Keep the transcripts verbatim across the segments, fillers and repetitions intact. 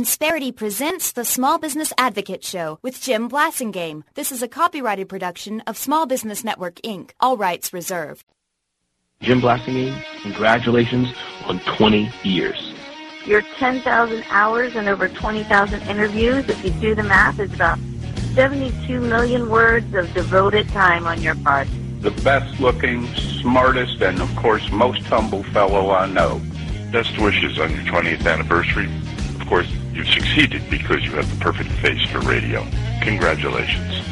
Insperity presents the Small Business Advocate Show with Jim Blasingame. This is a copyrighted production of Small Business Network, Incorporated. All rights reserved. Jim Blasingame, congratulations on twenty years. Your ten thousand hours and over twenty thousand interviews, if you do the math, is about seventy-two million words of devoted time on your part. The best-looking, smartest, and, of course, most humble fellow I know. Best wishes on your twentieth anniversary. Of course, you've succeeded because you have the perfect face for radio. Congratulations.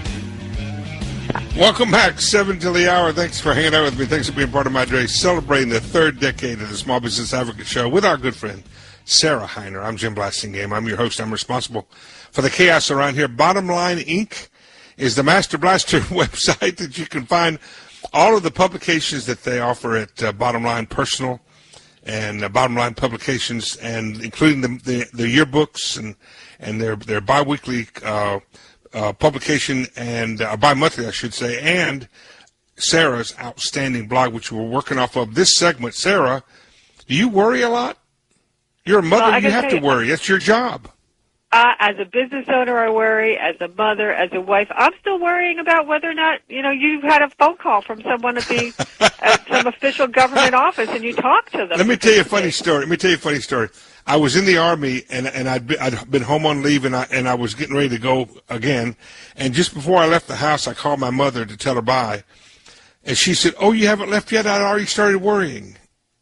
Welcome back, seven till the hour. Thanks for hanging out with me. Thanks for being part of my day, celebrating the third decade of the Small Business Advocate Show with our good friend, Sarah Hiner. I'm Jim Blasingame. I'm your host. I'm responsible for the chaos around here. Bottom Line Incorporated is the Master Blaster website that you can find all of the publications that they offer at uh, Bottom Line Personal and uh, Bottom Line Publications, and including the, the, the yearbooks and, and their, their biweekly uh, uh, publication, and uh, bi-monthly, I should say, and Sarah's outstanding blog, which we're working off of this segment. Sarah, do you worry a lot? You're a mother. Well, you have to worry. That's your job. Uh, as a business owner, I worry. As a mother, as a wife, I'm still worrying about whether or not, you know, you had a phone call from someone at the at some official government office and you talked to them. Let me tell you a funny story. Let me tell you a funny story. I was in the Army, and and I'd been, I'd been home on leave, and I and I was getting ready to go again. And just before I left the house, I called my mother to tell her bye, and she said, "Oh, you haven't left yet? I already started worrying."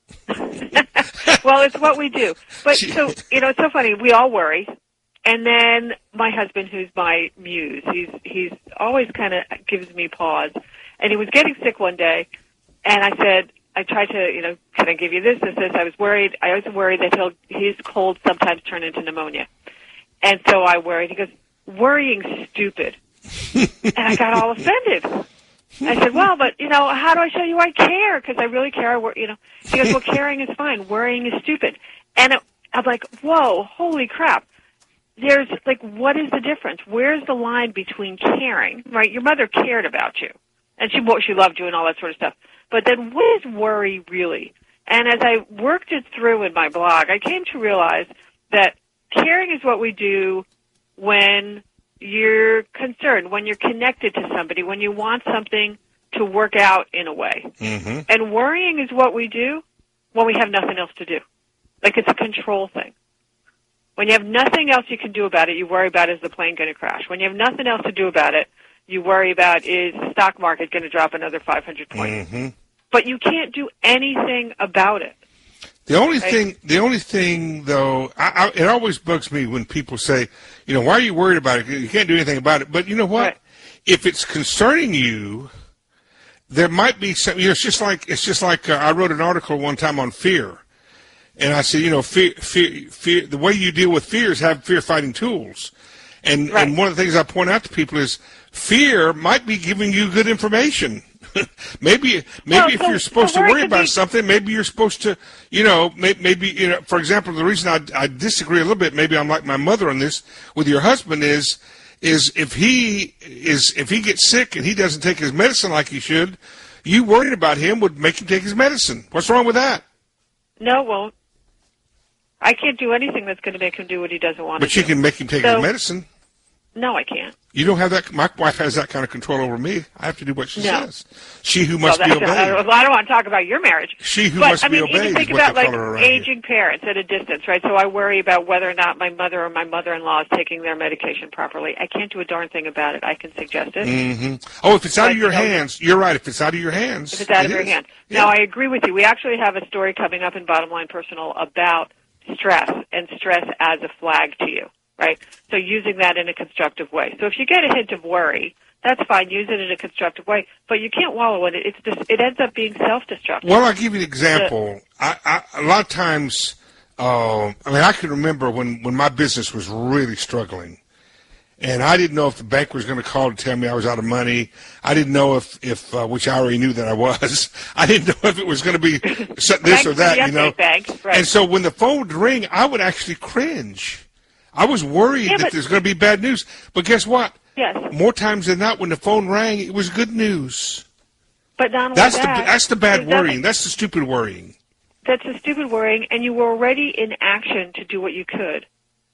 Well, it's what we do. But so you know, it's so funny. We all worry. And then my husband, who's my muse, he's he's always kind of gives me pause. And he was getting sick one day, and I said, I tried to, you know, can I give you this, this, this? I was worried. I was worried that he'll his colds sometimes turn into pneumonia. And so I worried. He goes, worrying's stupid. And I got all offended. I said, well, but, you know, how do I show you I care? Because I really care. I wor- you know. He goes, well, caring is fine. Worrying is stupid. And it, I'm like, whoa, holy crap. There's, like, what is the difference? Where's the line between caring, right? Your mother cared about you, and she she loved you and all that sort of stuff. But then what is worry really? And as I worked it through in my blog, I came to realize that caring is what we do when you're concerned, when you're connected to somebody, when you want something to work out in a way. Mm-hmm. And worrying is what we do when we have nothing else to do. Like, it's a control thing. When you have nothing else you can do about it, you worry about is the plane going to crash. When you have nothing else to do about it, you worry about is the stock market going to drop another five hundred points. Mm-hmm. But you can't do anything about it. The only right? thing, the only thing, though, I, I, it always bugs me when people say, you know, why are you worried about it? You can't do anything about it. But you know what? Right. If it's concerning you, there might be some. You know, it's just like it's just like uh, I wrote an article one time on fear. And I said, you know, fear, fear, fear, the way you deal with fear is have fear-fighting tools. And, right. and one of the things I point out to people is fear might be giving you good information. maybe maybe well, if so, you're supposed so to worry about be... something, maybe you're supposed to, you know, maybe, maybe, you know, for example, the reason I, I disagree a little bit, maybe I'm like my mother on this, with your husband is, is if he is, if he gets sick and he doesn't take his medicine like he should, you worried about him would make him take his medicine. What's wrong with that? No, well, I can't do anything that's going to make him do what he doesn't want but to do. But you can make him take so, his medicine. No, I can't. You don't have that. My wife has that kind of control over me. I have to do what she no. says. She who must well, be obeyed. I don't, I don't want to talk about your marriage. She who but, must I mean, be obeyed. Even think is what about they like call her around aging here. parents at a distance, right? So I worry about whether or not my mother or my mother-in-law is taking their medication properly. I can't do a darn thing about it. I can suggest it. Mm-hmm. Oh, if it's out but, of your you know, hands, you're right. If it's out of your hands, if it's out it of your is. hands. Yeah. Now, I agree with you. We actually have a story coming up in Bottom Line Personal about stress and stress as a flag to you, right? So using that in a constructive way. So if you get a hint of worry, that's fine. Use it in a constructive way, but you can't wallow in it. It's just, it ends up being self-destructive. Well, I'll give you an example. The, I, I, a lot of times, uh, I mean, I can remember when, when my business was really struggling, and I didn't know if the bank was going to call to tell me I was out of money. I didn't know if, if uh, which I already knew that I was. I didn't know if it was going to be this or that, you know. Bank, right. And so when the phone would ring, I would actually cringe. I was worried yeah, that but, there's going to be bad news. But guess what? Yes. More times than not, when the phone rang, it was good news. But not only that's that, the that's the bad exactly. worrying. That's the stupid worrying. That's the stupid worrying, and you were already in action to do what you could.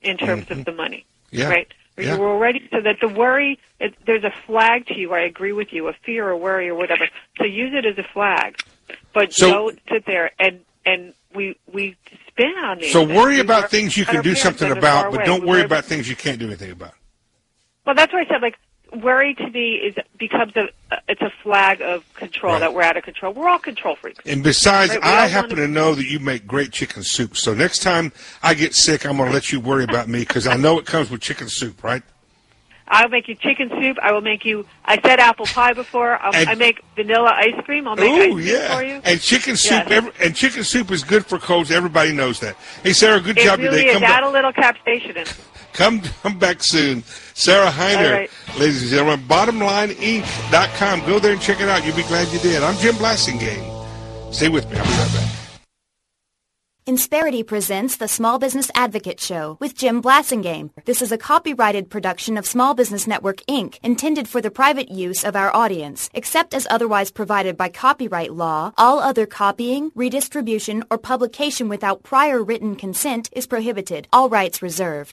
in terms mm-hmm. of the money, yeah. right? Yeah. You're already, so that the worry, it, there's a flag to you, I agree with you, a fear or worry or whatever. So use it as a flag. But so, don't sit there and, and we we spin on these So things. worry We about work things you can do something about, but don't worry about things you can't do anything about. Well, that's why I said, like, worry to me is becomes a it's a flag of control, right. that we're out of control. We're all control freaks. And besides, right? I happen to know that you make great chicken soup. So next time I get sick, I'm going to let you worry about me because I know it comes with chicken soup, right? I'll make you chicken soup. I will make you. I said apple pie before. Um, and, I make vanilla ice cream. I'll make ooh, ice cream yeah. for you. And chicken soup. Yes. Every, and chicken soup is good for colds. Everybody knows that. Hey, Sarah, good it job really today. Is. Come Add back. a little capsaicin in. Come, come back soon. Sarah Hiner, right. ladies and gentlemen, bottom line inc dot com. Go there and check it out. You'll be glad you did. I'm Jim Blasingame. Stay with me. I'll be right back. Insperity presents the Small Business Advocate Show with Jim Blasingame. This is a copyrighted production of Small Business Network, Incorporated, intended for the private use of our audience. Except as otherwise provided by copyright law, all other copying, redistribution, or publication without prior written consent is prohibited. All rights reserved.